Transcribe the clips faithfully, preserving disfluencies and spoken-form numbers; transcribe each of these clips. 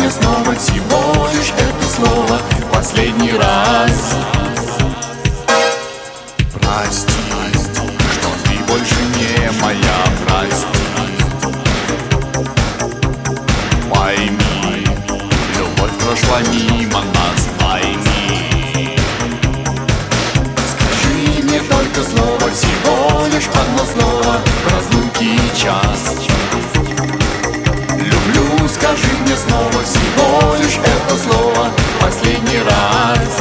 мне снова всего лишь это слово в последний раз. Прости, что ты больше не моя, прости. Пойми, любовь прошла мимо нас, пойми. Скажи мне только слово, всего лишь одно слово в разлуке час. Люблю, скажи мне снова, всего лишь это слово в последний раз.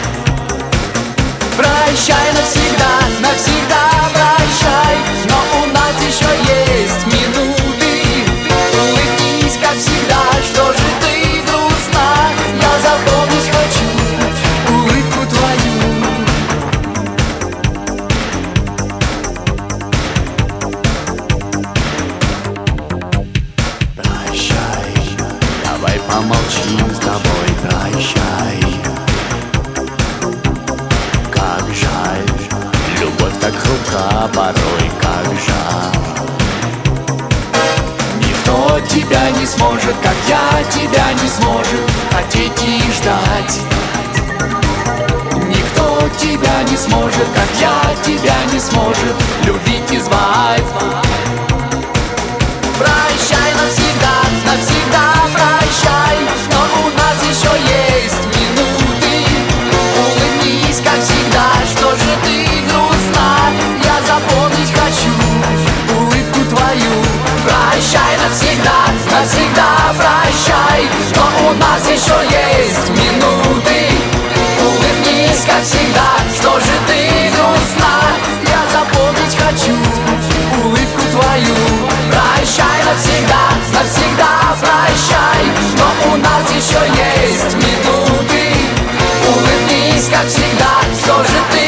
Прощай навсегда, навсегда прощай, но у нас еще есть минуты. Улыбнись, как всегда, что же ты грустна? Я запомнить хочу улыбку твою. Прощай, давай помолчим с тобой, прощай. Как жаль, любовь так хрупка порой, как жаль. Никто тебя не сможет, как я тебя не сможет хотеть и ждать. Никто тебя не сможет, как я тебя не сможет любить и звать. Прощай навсегда, навсегда прощай, но у нас еще есть минуты. Улыбнись, как всегда, что же ты грустна? Я запомнить хочу улыбку твою. Прощай навсегда, навсегда прощай, но у нас еще есть минуты. Улыбнись, как всегда, что же ты грустна? Я запомнить хочу улыбку твою. Прощай навсегда, навсегда прощай, но у нас еще есть минуты. Улыбнись, как всегда, что же ты